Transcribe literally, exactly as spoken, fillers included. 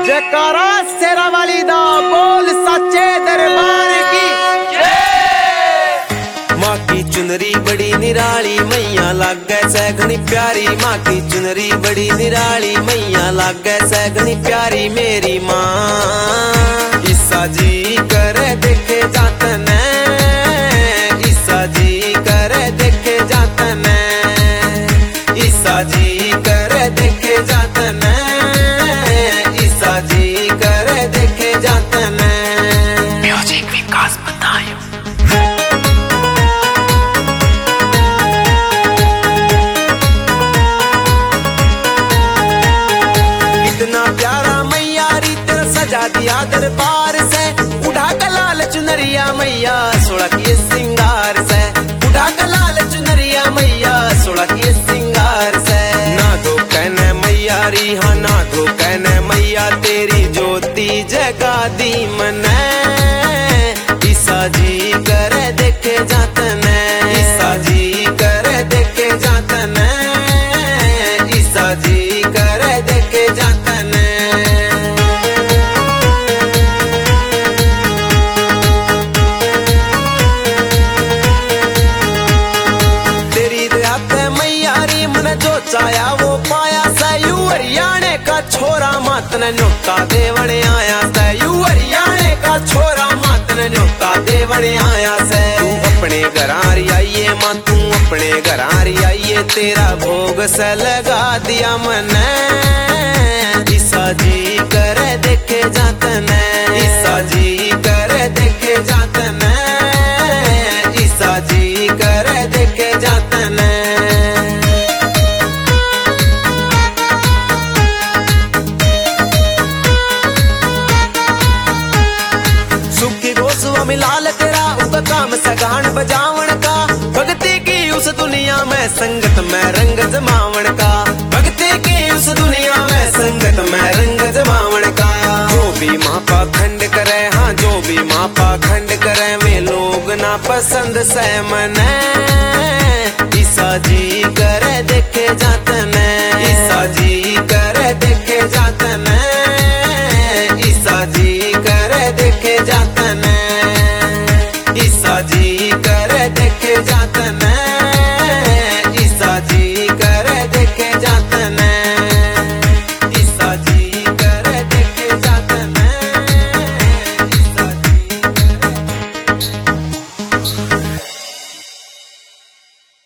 जयकारा शेरा वाली दा बोल सच्चे दरबार की जय। माँ की चुनरी बड़ी निराली मैया लागे सैगनी प्यारी, माँ की चुनरी बड़ी निराली मैया लागे सैगनी प्यारी मेरी माँ। ईसा जी करे देखे जातन, ईसा जी करे देखे जातन, ईसा जी करे देखे जातन, ईसा जी करे देखे जातन। म्यूजिक विकास बतायो। इतना प्यारा मैया रीत सजा दिया दरबार से, उठा का लाल चुनरिया मैया सोलह के सिंगार से, उठा का लाल चुनरिया मैया सोलह के सिंगार से। ना दो कहने मैया री हाँ ना दो कहने मैया तेरी ज्योति जगा दी मने। ईसा जी करे देखे जातन, ईसा जी करे देखे जातन, ईसा जी करे देखे जातन। तेरी दया पे मैया री मन जो चाया वो पाया सयू हरियाणे का छोरा मातन न्योता देवने आया सयू हरियाणे का छोरा मातन न्योता देवने आया से। तू अपने घरारी आइए माँ तू अपने घरारी आइए, तेरा भोग से लगा दिया मने। ईसा जी करे देखे जातन, ईसा जी करे देखे जातन, ईसा जी करे देखे जातन। सुखी गोस्वामी लाल तेरा उग काम सगान बजावन का, भक्ति की उस दुनिया में संगत में रंग जमावन का, भक्ति की उस दुनिया में संगत में रंग जमावन का। जो भी माँ पाखंड करे हाँ जो भी माँ पाखंड करे वे लोग ना पसंद से मने।